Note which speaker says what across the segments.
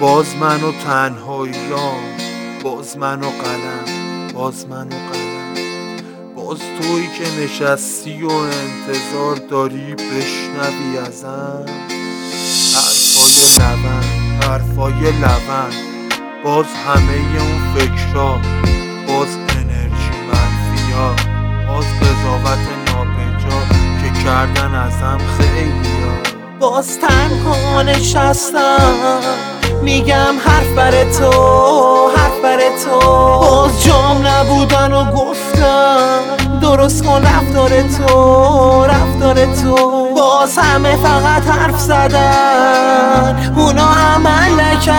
Speaker 1: باز من و تنهاییام، باز من و قلم، باز من و قلم، باز تویی که نشستی و انتظار داری بشنوی ازم حرفای لبن، حرفای لبن، باز همه اون فکرها، باز انرژی منفیا، باز قضاوت نابجا که کردن ازم خیلیا.
Speaker 2: باز تنها نشستم میگم حرف بر تو، حرف بر تو، باز جام نبودن و گفتم درست کن رفتار تو، رفتار تو، باز همه فقط حرف زدن اونا عمل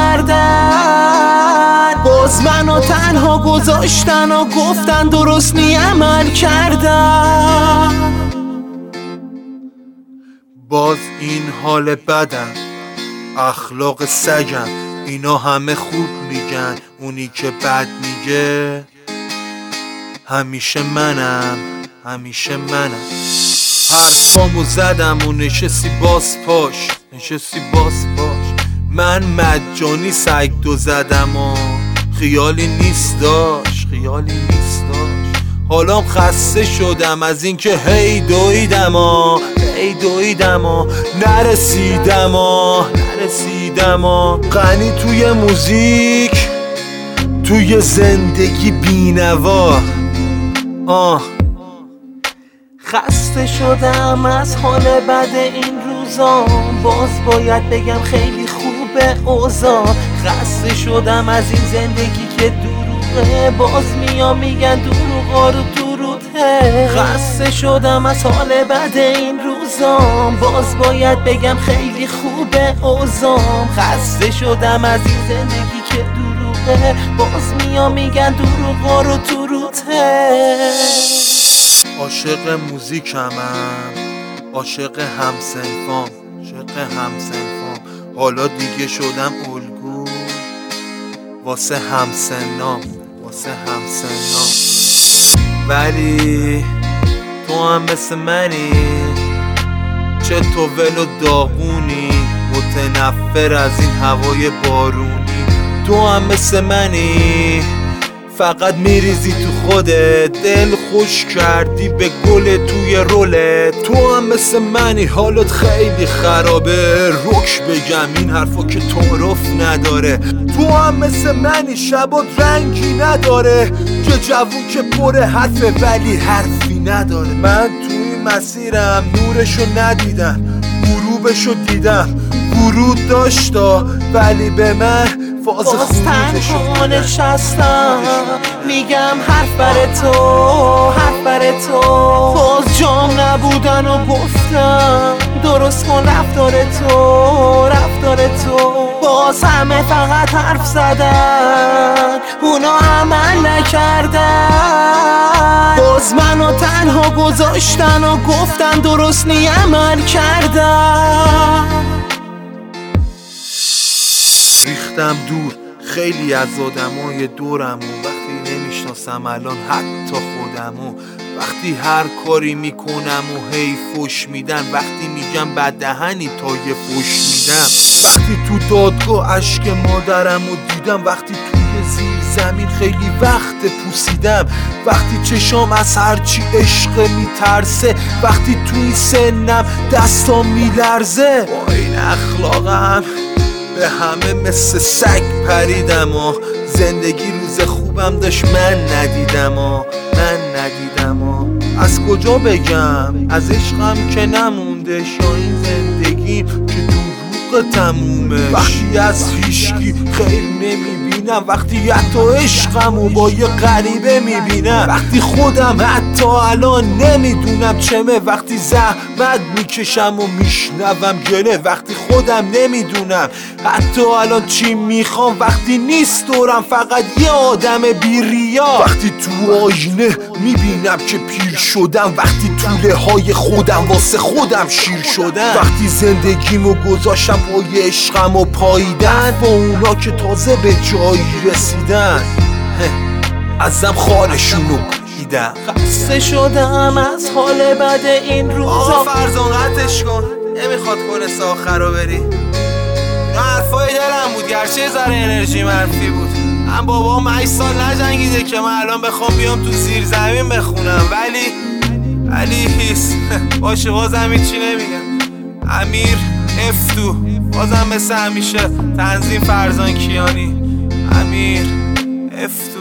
Speaker 2: نکردن، باز منو تنها گذاشتن و گفتن درست نی عمل کردن.
Speaker 1: باز این حال بدم، اخلاق سگم، اینا همه خوب میگن، اونی که بد میگه همیشه منم، همیشه منم. حرفامو زدم و نشستی باز پاش، نشستی باز پاش. من مجانی سگ دو زدم و خیالی نیست داشت، خیالی نیست داشت. حالام خسته شدم از اینکه هی دویدم و هی دویدم و نرسیدم و نرسیدم و غنی توی موزیک، توی زندگی بینوا.
Speaker 2: خسته شدم از حال بد این روزا، باز باید بگم خیلی خوبه اوضاع. خسته شدم از این زندگی که دروغه، باز میگن دروغا رو دروغه. خسته شدم از حال بد این روزا، باز باید بگم خیلی خوبه اوضاع. خسته شدم از این زندگی که دروغه، باز میگن دروغا رو دروغه.
Speaker 1: عاشق موزیکمم، عاشق همسنفام، عاشق همسنفام. حالا دیگه شدم الگو واسه همسنام، واسه همسنام. ولی تو هم مثل منی، چه طویل و داغونی، متنفر از این هوای بارونی. تو هم مثل منی، فقط میریزی تو خودت، دل خوش کردی به گل توی رولت. تو هم مثل منی، حالت خیلی خرابه، رک بگم این حرفا که تعارف نداره. تو هم مثل منی، شبات رنگی نداره، یه جوون که پر حرفه ولی حرفی نداره. من توی مسیرم نورشو ندیدم، غروبشو دیدم، ورود داشتا ولی به من
Speaker 2: باز تنها نشستم میگم حرف بر تو، حرف بر تو، باز جام نبودن و گفتم درست کن رفتار تو، رفتار تو، باز همه فقط حرف زدن اونا عمل نکردن، باز منو تنها گذاشتن و گفتن درست نی عمل کردن.
Speaker 1: ریختم دور خیلی از آدمای دورم و وقتی نمیشناسم الان حتی خودمو، وقتی هر کاری میکنم و هی فوش میدن، وقتی میگم بددهنی تا یه فوش میدم، وقتی تو دادگاه اشک مادرمو دیدم، وقتی توی زیر زمین خیلی وقت پوسیدم، وقتی چشام از هرچی عشق میترسه، وقتی توی سنم دستام میلرزه. با این اخلاقم به همه مثل سگ پریدم و زندگی روز خوبم داشت من ندیدم و من ندیدم و از کجا بگم از عشقم که نمونده، یا این زندگی که دروغ تمومه. وقتی از هیچکی خیر نمیبینم، وقتی حتی عشقمو با یه غریبه میبینم، وقتی خودم حتی الان نمیدونم چمه، وقتی زحمت میکشم و میشنوم گله، وقتی خودم نمیدونم حتی الان چی میخوام، وقتی نیست دورم فقط یه آدم بیریا، وقتی تو آینه میبینم که پیر شدم، وقتی توله های خودم واسه خودم شیر شدم، وقتی زندگیمو گذاشتم پای عشقم و پاییدن با اونا که تازه به جایی رسیدن، ازم خارشونو دیدم.
Speaker 2: خسته شدم از حال بد این روزا.
Speaker 1: فرزان قطعش کن، نمیخواد کنه آخر رو بری. اینا حرفای دلم بود، گرچه ذره انرژی منفی بود. من بابام 8 سال نجنگیده که من الان بخوام بیام تو زیر زمین بخونم، ولی هیس باشه بازم هیچی نمیگم. امیر افتو بازم مثل همیشه، تنظیم فرزان کیانی. امیر افتو.